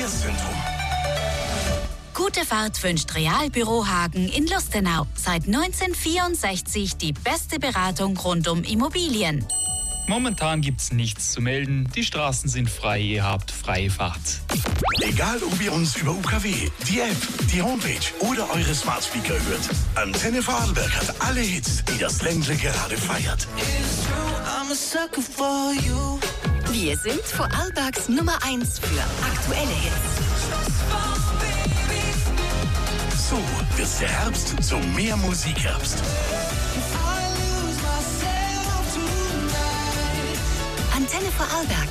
Verkehrszentrum. Gute Fahrt wünscht Realbüro Hagen in Lustenau. Seit 1964 die beste Beratung rund um Immobilien. Momentan gibt's nichts zu melden. Die Straßen sind frei, ihr habt freie Fahrt. Egal, ob ihr uns über UKW, die App, die Homepage oder eure Smart Speaker hört. Antenne Vorarlberg hat alle Hits, die das Ländle gerade feiert. Wir sind Vorarlbergs Nummer 1 für aktuelle Hits. So wird der Herbst zum mehr Musikherbst. Antenne Vorarlberg.